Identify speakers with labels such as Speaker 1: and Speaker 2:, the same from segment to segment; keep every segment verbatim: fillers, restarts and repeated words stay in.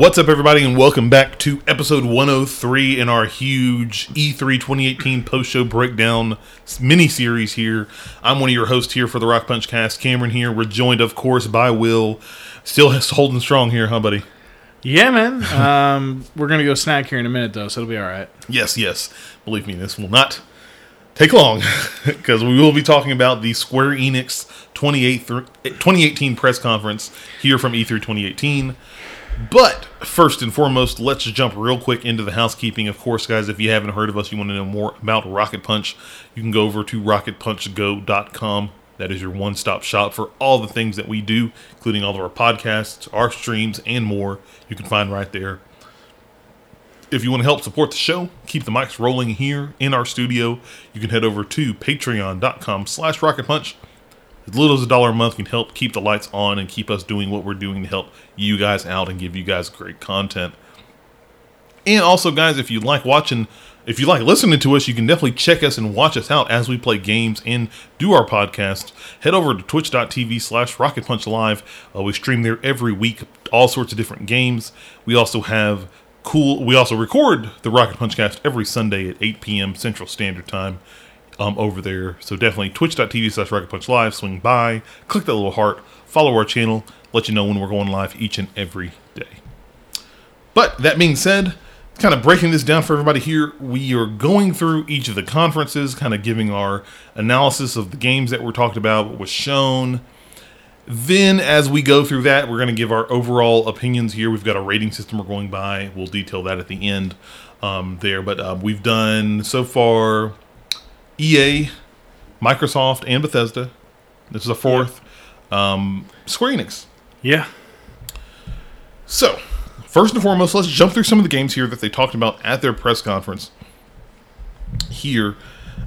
Speaker 1: What's up, everybody, and welcome back to episode one oh three in our huge E three twenty eighteen post-show breakdown mini-series here. I'm one of your hosts here for the Rock Punch Cast, Cameron here. We're joined, of course, by Will. Still holding strong here, huh, buddy?
Speaker 2: Yeah, man. Um, we're going to go snack here in a minute, though, so it'll be all right.
Speaker 1: Yes, yes. Believe me, this will not take long, because we will be talking about the Square Enix twenty eighteen press conference here from E three twenty eighteen. But first and foremost, let's jump real quick into the housekeeping. Of course, guys, if you haven't heard of us, you want to know more about Rocket Punch, you can go over to rocket punch go dot com. That is your one-stop shop for all the things that we do, including all of our podcasts, our streams, and more. You can find right there. If you want to help support the show, keep the mics rolling here in our studio, you can head over to patreon dot com slash rocket punch. As little as a dollar a month can help keep the lights on and keep us doing what we're doing to help you guys out and give you guys great content. And also, guys, if you like watching, if you like listening to us, you can definitely check us and watch us out as we play games and do our podcast. Head over to twitch dot t v slash rocket punch live. Uh, we stream there every week, all sorts of different games. We also have cool. We also record the Rocket Punch Cast every Sunday at eight p.m. Central Standard Time. Um, over there, so definitely twitch dot t v slash rocket punch live. Swing by, click that little heart, follow our channel, let you know when we're going live each and every day. But that being said, kind of breaking this down for everybody here, we are going through each of the conferences, kind of giving our analysis of the games that were talked about, what was shown. Then as we go through that, we're going to give our overall opinions here. We've got a rating system we're going by. We'll detail that at the end um, there. But uh, we've done so far E A, Microsoft, and Bethesda. This is a fourth. Yeah. Um, Square Enix.
Speaker 2: Yeah.
Speaker 1: So, first and foremost, let's jump through some of the games here that they talked about at their press conference. Here.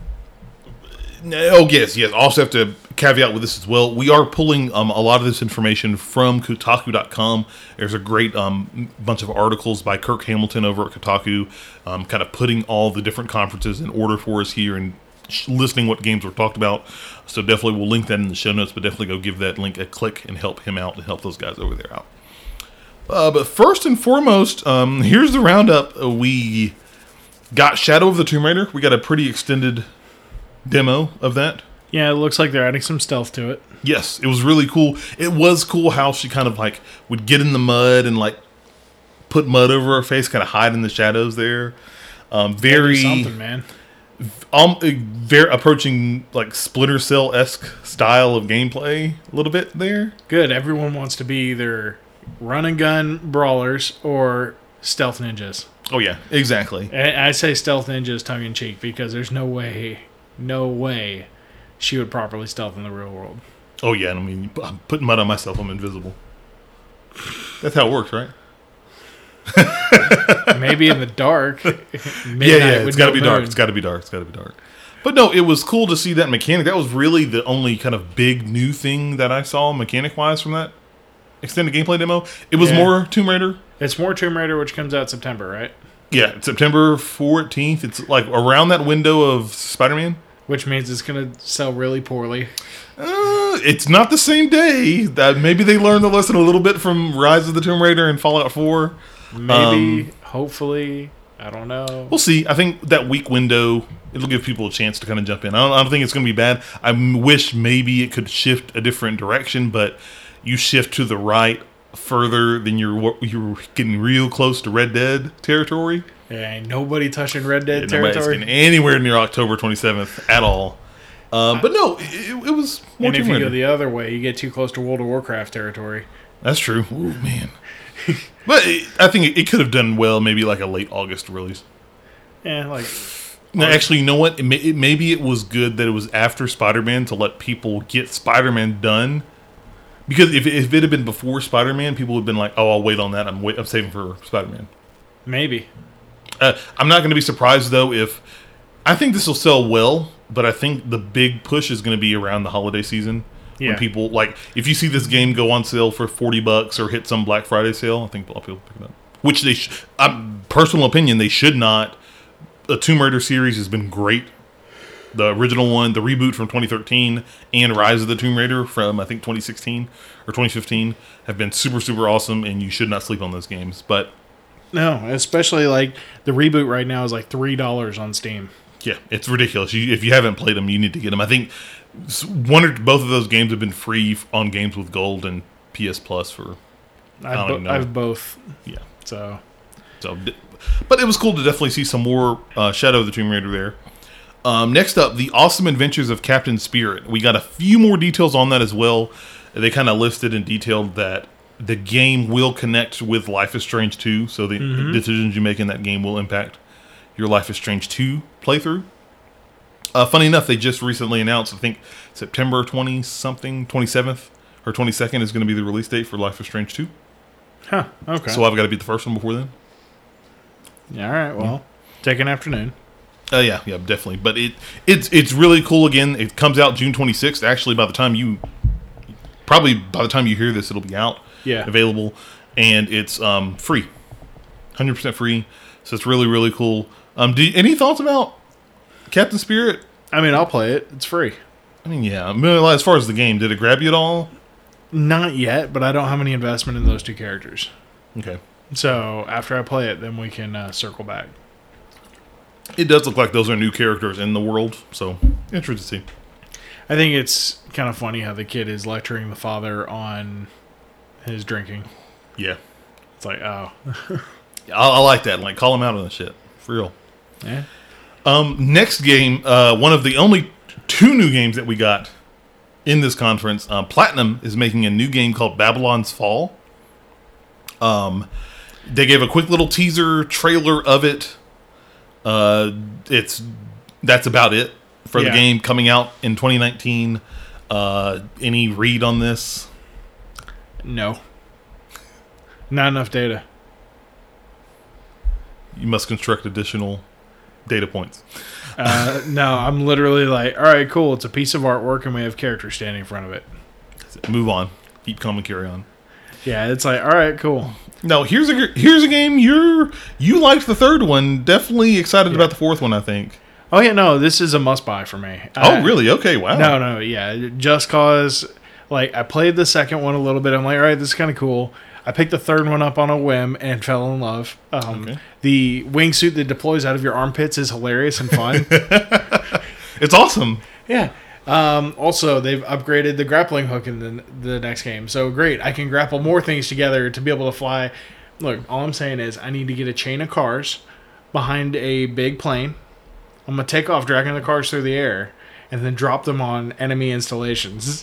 Speaker 1: Oh, yes, yes. I also have to caveat with this as well. We are pulling um, a lot of this information from Kotaku dot com. There's a great um, bunch of articles by Kirk Hamilton over at Kotaku, um, kind of putting all the different conferences in order for us here and listening what games were talked about. So definitely we'll link that in the show notes, but definitely go give that link a click and help him out and help those guys over there out. Uh, but first and foremost, um, here's the roundup. We got Shadow of the Tomb Raider. We got a pretty extended demo of that.
Speaker 2: Yeah, it looks like they're adding some stealth to it.
Speaker 1: Yes, it was really cool. It was cool how she kind of like would get in the mud and like put mud over her face, kind of hide in the shadows there. Um, very
Speaker 2: something, man.
Speaker 1: Um, very approaching like Splinter Cell-esque style of gameplay a little bit there.
Speaker 2: Good. Everyone wants to be either run and gun brawlers or stealth ninjas.
Speaker 1: Oh yeah, exactly.
Speaker 2: I, I say stealth ninjas tongue in cheek because there's no way, no way she would properly stealth in the real world.
Speaker 1: Oh yeah, I mean, I'm putting mud on myself, I'm invisible. That's how it works, right?
Speaker 2: Maybe in the dark.
Speaker 1: yeah, yeah, it's got to be dark. It's got to be dark. It's got to be dark. But no, it was cool to see that mechanic. That was really the only kind of big new thing that I saw mechanic-wise from that extended gameplay demo. It was yeah. more Tomb Raider.
Speaker 2: It's more Tomb Raider, which comes out September, right?
Speaker 1: Yeah, September fourteenth. It's like around that window of Spider-Man.
Speaker 2: Which means it's going to sell really poorly.
Speaker 1: Uh, it's not the same day. That maybe they learned the lesson a little bit from Rise of the Tomb Raider and Fallout four.
Speaker 2: Maybe,
Speaker 1: um,
Speaker 2: hopefully, I don't know.
Speaker 1: We'll see. I think that week window, it'll give people a chance to kind of jump in. I don't, I don't think it's going to be bad. I wish maybe it could shift a different direction, but you shift to the right further, then you're you're getting real close to Red Dead territory.
Speaker 2: Yeah, ain't nobody touching Red Dead
Speaker 1: yeah,
Speaker 2: territory.
Speaker 1: Nobody's getting anywhere near October twenty-seventh at all. Uh, but no, it, it was more
Speaker 2: And if you
Speaker 1: Raider.
Speaker 2: go the other way, you get too close to World of Warcraft territory.
Speaker 1: That's true. Ooh, man. But it, I think it, it could have done well, maybe like a late August release.
Speaker 2: Yeah, like...
Speaker 1: No, actually, you know what? It may, it, maybe it was good that it was after Spider-Man to let people get Spider-Man done. Because if, if it had been before Spider-Man, people would have been like, oh, I'll wait on that. I'm, wait, I'm saving for Spider-Man.
Speaker 2: Maybe.
Speaker 1: Uh, I'm not going to be surprised, though, if... I think this will sell well, but I think the big push is going to be around the holiday season. Yeah. When people, like, if you see this game go on sale for forty bucks or hit some Black Friday sale, I think a lot of people pick it up. Which they, sh- um, personal opinion, they should not. The Tomb Raider series has been great. The original one, the reboot from twenty thirteen, and Rise of the Tomb Raider from, I think, twenty sixteen or twenty fifteen have been super, super awesome, and you should not sleep on those games. But
Speaker 2: No, especially like the reboot right now is like three dollars on Steam.
Speaker 1: yeah, it's ridiculous. You, if you haven't played them, you need to get them. I think one or both of those games have been free on Games with Gold and P S Plus for, I
Speaker 2: I've,
Speaker 1: don't
Speaker 2: bo-
Speaker 1: even know.
Speaker 2: I've both.
Speaker 1: Yeah.
Speaker 2: So
Speaker 1: So, but it was cool to definitely see some more uh, Shadow of the Tomb Raider there. Um, next up, The Awesome Adventures of Captain Spirit. We got a few more details on that as well. They kind of listed and detailed that the game will connect with Life is Strange two, so the
Speaker 2: Mhm.
Speaker 1: decisions you make in that game will impact your Life is Strange two playthrough. Uh, funny enough, they just recently announced, I think September twenty-something, twenty-seventh or twenty-second is going to be the release date for Life is Strange two.
Speaker 2: Huh. Okay.
Speaker 1: So I've got to beat the first one before then.
Speaker 2: Yeah, all right. Well, take an afternoon.
Speaker 1: Uh, yeah, yeah, definitely. But it it's it's really cool. Again, it comes out June twenty-sixth. Actually, by the time you probably by the time you hear this, it'll be out,
Speaker 2: Yeah.
Speaker 1: available, and it's um, free, one hundred percent free. So it's really really cool. Um, do you, any thoughts about Captain Spirit?
Speaker 2: I mean, I'll play it. It's free.
Speaker 1: I mean, yeah. I mean, as far as the game, did it grab you at all?
Speaker 2: Not yet, but I don't have any investment in those two characters.
Speaker 1: Okay.
Speaker 2: So after I play it, then we can uh, circle back.
Speaker 1: It does look like those are new characters in the world, so interesting to see.
Speaker 2: I think it's kind of funny how the kid is lecturing the father on his drinking.
Speaker 1: Yeah,
Speaker 2: It's like, oh,
Speaker 1: I, I like that. Like, call him out on the shit for real.
Speaker 2: yeah.
Speaker 1: Um, next game, uh, one of the only two new games that we got in this conference, uh, Platinum is making a new game called Babylon's Fall. Um, they gave a quick little teaser trailer of it. Uh, it's that's about it for
Speaker 2: Yeah.
Speaker 1: the game coming out in twenty nineteen. Uh, any read on this?
Speaker 2: No. Not enough data.
Speaker 1: You must construct additional data points.
Speaker 2: Uh, no, I'm literally like, all right, cool. It's a piece of artwork, and we have characters standing in front of it.
Speaker 1: Move on. Keep calm and carry on.
Speaker 2: Yeah, it's like, all right, cool.
Speaker 1: No, here's a here's a game you're you liked the third one. Definitely excited
Speaker 2: Yeah.
Speaker 1: about the fourth one. I think.
Speaker 2: Oh yeah, no, this is a must buy for me.
Speaker 1: Oh,
Speaker 2: I-
Speaker 1: really? Okay, wow.
Speaker 2: No, no, yeah, just cause. Like, I played the second one a little bit. I'm like, all right, this is kind of cool. I picked the third one up on a whim and fell in love. Um,
Speaker 1: Okay.
Speaker 2: The wingsuit that deploys out of your armpits is hilarious and fun.
Speaker 1: It's awesome.
Speaker 2: Yeah. Um, also, they've upgraded the grappling hook in the, the next game. So great. I can grapple more things together to be able to fly. Look, all I'm saying is I need to get a chain of cars behind a big plane. I'm going to take off dragging the cars through the air and then drop them on enemy installations.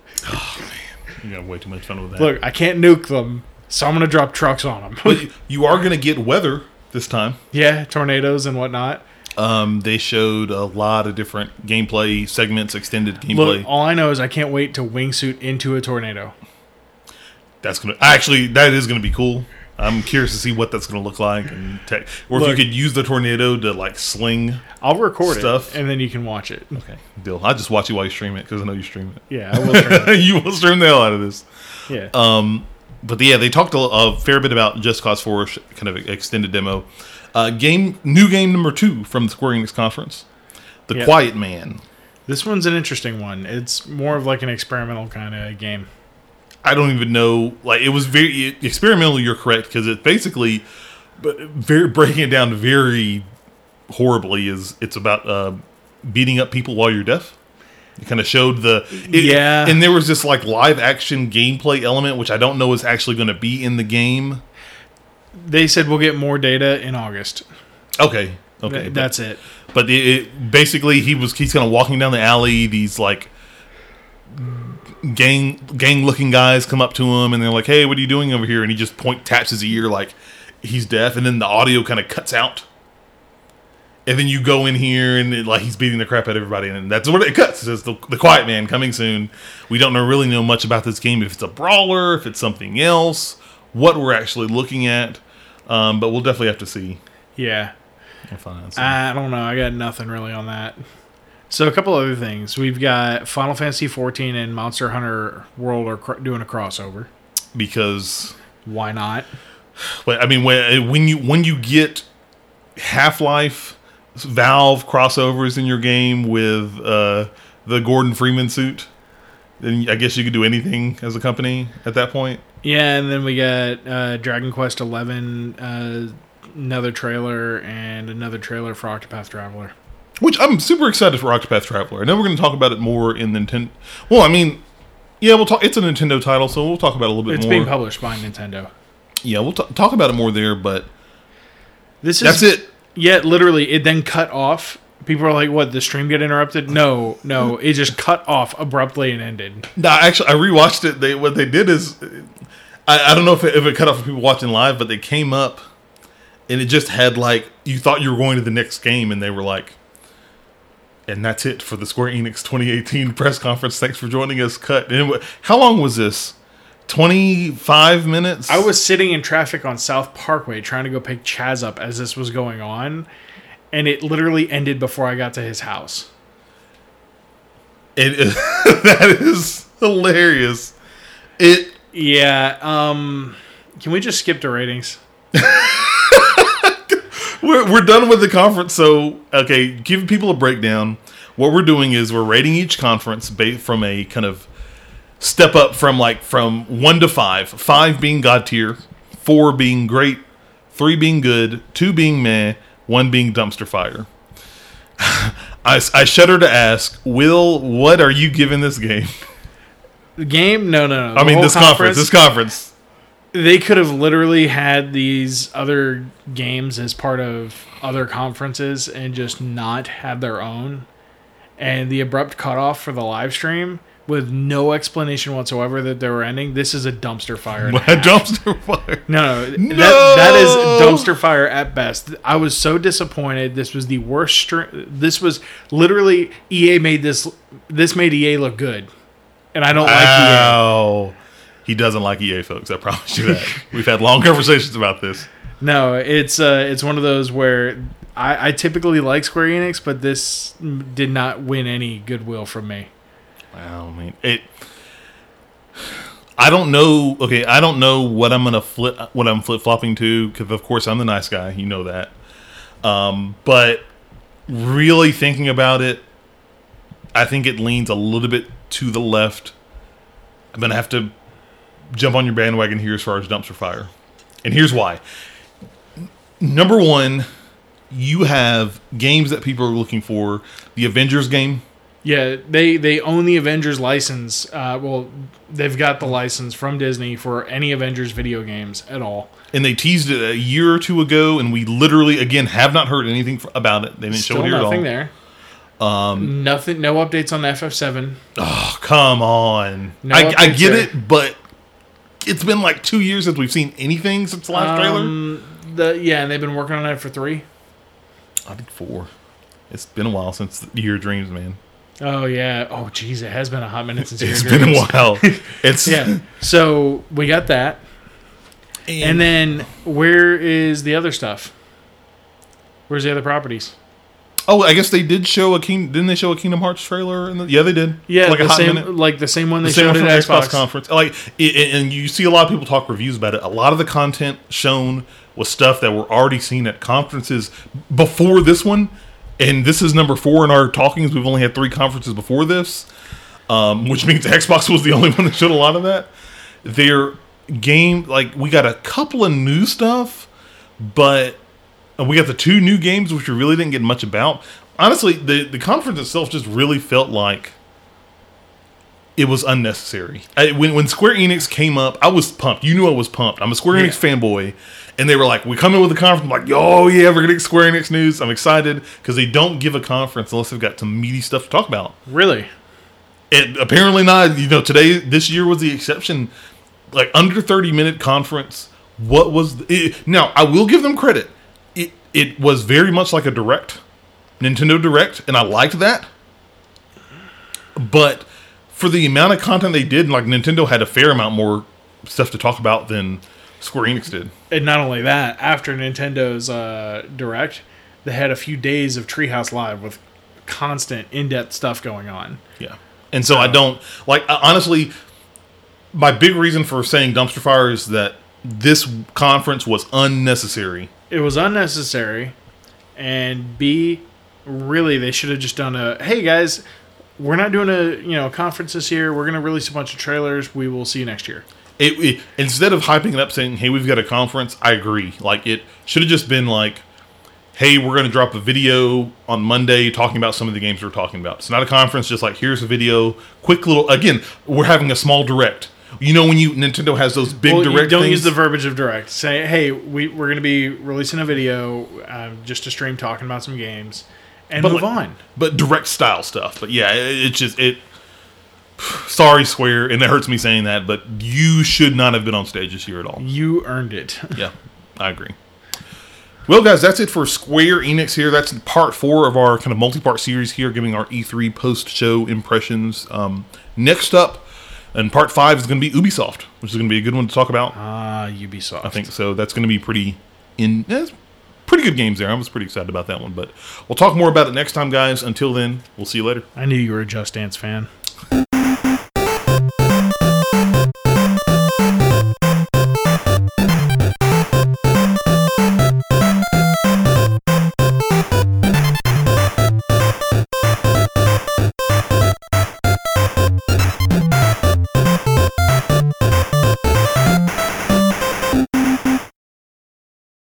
Speaker 1: You got way too much fun with that.
Speaker 2: Look, I can't nuke them, so I'm going to drop trucks on them.
Speaker 1: But you are going to get weather this time.
Speaker 2: Yeah, tornadoes and whatnot.
Speaker 1: Um, they showed a lot of different gameplay segments, extended gameplay.
Speaker 2: Look, all I know is I can't wait to wingsuit into a tornado.
Speaker 1: That's gonna actually that is gonna be cool. I'm curious to see what that's gonna look like, and tech, or if
Speaker 2: Look.
Speaker 1: you could use the tornado to like sling.
Speaker 2: I'll record
Speaker 1: Stuff.
Speaker 2: it, and then you can watch it.
Speaker 1: Okay, deal. I just watch you while you stream it because I know you stream
Speaker 2: Yeah, I will. Turn
Speaker 1: it. You will stream the hell out of this.
Speaker 2: it. Yeah.
Speaker 1: Um, but yeah, they talked a, a fair bit about Just Cause four, sh- kind of extended demo. Uh, game, new game number two from the Square Enix conference, The
Speaker 2: Yeah.
Speaker 1: Quiet Man.
Speaker 2: This one's an interesting one. It's more of like an experimental kind of game.
Speaker 1: I don't even know. Like it was very experimental. You're correct because it basically, but very breaking it down very horribly is it's about uh, beating up people while you're deaf. It kind of showed the it,
Speaker 2: Yeah.
Speaker 1: and there was this like live action gameplay element which I don't know is actually going to be in the game.
Speaker 2: They said we'll get more data in August.
Speaker 1: Okay, okay,
Speaker 2: Th-
Speaker 1: but-
Speaker 2: that's it.
Speaker 1: But it, it basically he was he's kind of walking down the alley. These like gang gang looking guys come up to him and they're like, "Hey, what are you doing over here?" And he just point taps his ear like he's deaf, and then the audio kind of cuts out. And then you go in here and it, like he's beating the crap out of everybody, and that's what it cuts. It says the, the Quiet Man coming soon. We don't know, really know much about this game. If it's a brawler, if it's something else, what we're actually looking at. Um, but we'll definitely have to see.
Speaker 2: Yeah.
Speaker 1: We'll find out soon.
Speaker 2: I don't know. I got nothing really on that. So a couple other things. We've got Final Fantasy fourteen and Monster Hunter World are cr- doing a crossover.
Speaker 1: because
Speaker 2: Why not?
Speaker 1: But I mean, when when you when you get Half-Life Valve crossovers in your game with uh, the Gordon Freeman suit, then I guess you could do anything as a company at that point.
Speaker 2: Yeah, and then we got uh, Dragon Quest eleven, uh, another trailer, and another trailer for Octopath Traveler.
Speaker 1: Which I'm super excited for Octopath Traveler. I know we're going to talk about it more in Nintendo. Well, I mean, yeah, we'll talk. It's a Nintendo title, so we'll talk about it a little bit
Speaker 2: it's
Speaker 1: more.
Speaker 2: It's being published by Nintendo.
Speaker 1: Yeah, we'll t- talk about it more there, but
Speaker 2: this is,
Speaker 1: that's it.
Speaker 2: Yeah, literally, it then cut off. People are like, what, the stream get interrupted? No, no, it just cut off abruptly and ended.
Speaker 1: No, actually, I rewatched it. They What they did is, I, I don't know if it, if it cut off for people watching live, but they came up, and it just had, like, you thought you were going to the next game, and they were like, and that's it for the Square Enix twenty eighteen press conference. Thanks for joining us. Cut. And it, how long was this? twenty-five minutes?
Speaker 2: I was sitting in traffic on South Parkway trying to go pick Chaz up as this was going on, and it literally ended before I got to his house.
Speaker 1: It is, that is hilarious. It
Speaker 2: Yeah, um... Can we just skip to ratings?
Speaker 1: We're, we're done with the conference, so, okay, give people a breakdown. What we're doing is we're rating each conference based from a kind of step up from, like, from one to five. Five being God tier, four being great, three being good, two being meh, one being dumpster fire. I, I shudder to ask, Will, what are you giving this game?
Speaker 2: The game? No, no, no.
Speaker 1: I mean, this conference, this conference.
Speaker 2: They could have literally had these other games as part of other conferences and just not have their own. And the abrupt cutoff for the live stream with no explanation whatsoever that they were ending. This is a dumpster fire.
Speaker 1: A dumpster fire.
Speaker 2: No, no,
Speaker 1: no.
Speaker 2: That, that is dumpster fire at best. I was so disappointed. This was the worst stream. This was literally E A made this. This made E A look good, and I don't like E A.
Speaker 1: Oh. He doesn't like E A, folks. I promise you that. We've had long conversations about this.
Speaker 2: No, it's uh, it's one of those where I, I typically like Square Enix, but this did not win any goodwill from me.
Speaker 1: Wow, I mean, it. I don't know. Okay, I don't know what I'm gonna flip. What I'm flip flopping to, because of course I'm the nice guy. You know that. Um, but really thinking about it, I think it leans a little bit to the left. I'm gonna have to jump on your bandwagon here as far as dumpster fire. And here's why. Number one, you have games that people are looking for. The Avengers game.
Speaker 2: Yeah, they, they own the Avengers license. Uh, well, they've got the license from Disney for any Avengers video games at all.
Speaker 1: And they teased it a year or two ago, and we literally, again, have not heard anything about it. They didn't
Speaker 2: Still
Speaker 1: show it here at all.
Speaker 2: nothing there. Um, nothing. No updates on F F seven.
Speaker 1: Oh, come on.
Speaker 2: No
Speaker 1: I, I get
Speaker 2: there.
Speaker 1: it, but it's been like two years since we've seen anything since the last
Speaker 2: um, trailer. The yeah, and they've been working on it for three.
Speaker 1: I think four. It's been a while since the Year of Dreams, man.
Speaker 2: Oh yeah. Oh geez, it has been a hot minute since
Speaker 1: It's
Speaker 2: Year of
Speaker 1: been
Speaker 2: Dreams.
Speaker 1: a while. It's
Speaker 2: yeah. So we got that, and, and then where is the other stuff? Where's the other properties?
Speaker 1: Oh, I guess they did show a King. Didn't they show a Kingdom Hearts trailer? In the, yeah, they did.
Speaker 2: Yeah,
Speaker 1: like
Speaker 2: the
Speaker 1: a hot
Speaker 2: same,
Speaker 1: minute.
Speaker 2: like the same one they
Speaker 1: the same
Speaker 2: showed
Speaker 1: one
Speaker 2: at
Speaker 1: from the
Speaker 2: Xbox.
Speaker 1: Xbox conference. Like, it, and you see a lot of people talk reviews about it. A lot of the content shown was stuff that were already seen at conferences before this one, and this is number four in our talkings. We've only had three conferences before this, um, which means Xbox was the only one that showed a lot of that. Their game, like, we got a couple of new stuff, but we got the two new games, which we really didn't get much about. Honestly, the, the conference itself just really felt like it was unnecessary. I, when when Square Enix came up, I was pumped. You knew I was pumped. I'm a Square Enix
Speaker 2: yeah. fanboy.
Speaker 1: And they were like, we come in with a conference. I'm like, oh, yeah, we're going to get Square Enix news. I'm excited because they don't give a conference unless they've got some meaty stuff to talk about.
Speaker 2: Really?
Speaker 1: It, apparently not. You know, today, this year was the exception. Like, under thirty-minute conference. What was... The, it, now, I will give them credit. It It was very much like a Direct. Nintendo Direct, and I liked that. But for the amount of content they did, like, Nintendo had a fair amount more stuff to talk about than Square Enix did.
Speaker 2: And not only that, after Nintendo's uh, Direct, they had a few days of Treehouse Live with constant, in-depth stuff going on.
Speaker 1: Yeah. And so, so I don't... Like, honestly, my big reason for saying dumpster fire is that this conference was unnecessary.
Speaker 2: It was unnecessary. and B, really they should have just done a hey guys, we're not doing a you know conference this year. We're gonna release a bunch of trailers. We will see you next year.
Speaker 1: It, it instead of hyping it up saying, "Hey, we've got a conference," I agree. Like it should have just been like, "Hey, we're going to drop a video on Monday talking about some of the games we're talking about." It's not a conference, just like here's a video, quick little. Again, we're having a small direct. You know when you Nintendo has those big
Speaker 2: well,
Speaker 1: direct.
Speaker 2: Don't
Speaker 1: things?
Speaker 2: use the verbiage of direct. Say, hey, we we're going to be releasing a video, um, just a stream talking about some games, and
Speaker 1: but
Speaker 2: move
Speaker 1: like,
Speaker 2: on.
Speaker 1: But direct style stuff. But yeah, it, it's just it. Sorry, Square, and it hurts me saying that, but you should not have been on stage this year at all.
Speaker 2: You earned it.
Speaker 1: Yeah, I agree. Well, guys, that's it for Square Enix here. That's part four of our kind of multi-part series here, giving our E three post-show impressions. Um, next up, and part five is going to be Ubisoft, which is going to be a good one to talk about.
Speaker 2: Ah, uh, Ubisoft.
Speaker 1: I think so. That's going to be pretty in eh, pretty good games there. I was pretty excited about that one, but we'll talk more about it next time, guys. Until then, we'll see you later.
Speaker 2: I knew you were a Just Dance fan.